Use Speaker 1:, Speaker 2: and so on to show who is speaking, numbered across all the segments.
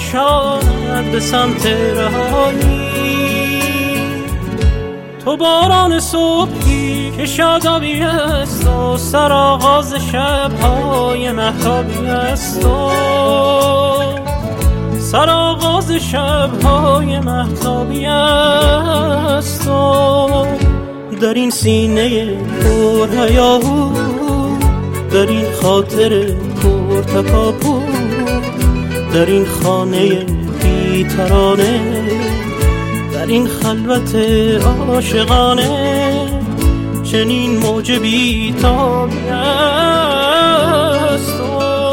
Speaker 1: کشاند به سمت رهایی. تو باران صبحی که شادابی است و سرآغاز شب‌های مهتابی است و سرآغاز شب‌های مهتابی است و در این سینه پر هیاهو، در این خاطر پر تکاپو، در این خانه بی ترانه، در این خلوت عاشقانه چنین موج بی تابی است.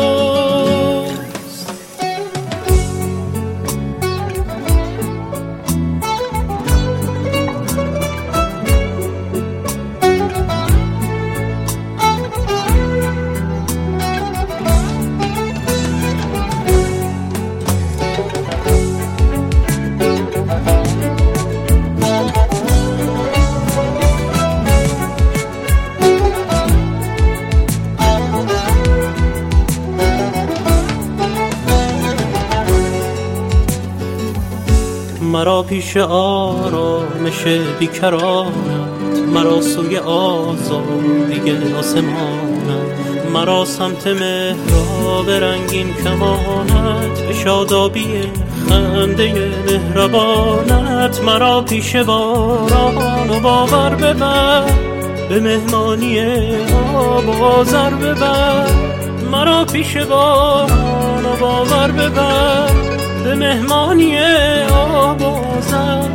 Speaker 1: مرا پیش آرامش بیکرانت، مرا سوی آزادی آسمانت، مرا سمت محراب رنگین کمانت، به شادابی خنده مهربانت. مرا پیش باران و باور ببر، به مهمانی آب و آذر ببر. مرا پیش باران و باور ببر، به مهمانی آب و آذر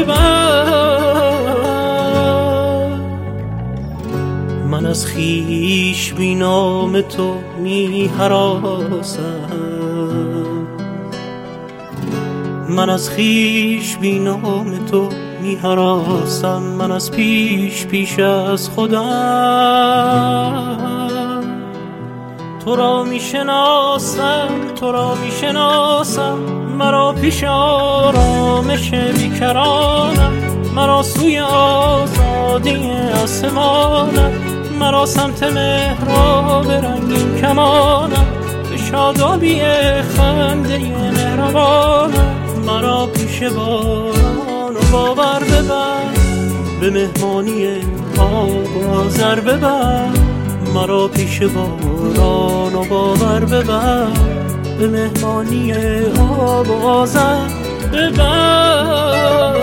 Speaker 1: ببر. من از خویش بی نام تو می هراسم، من از خویش بی نام تو می هراسم. من از پیش از خودم تو را می شناسم، تو را می شناسم. مرا پیش آرامش بیکرانم، مرا سوی آزادی آسمانم، مرا سمت محراب رنگین کمانم، به شادابی خنده مهربانم. مرا پیش باران و باور ببر، به مهمانی آب و آذر ببر. مرا پیش باران و باور ببر، به مهمانی آب و آذر ببر.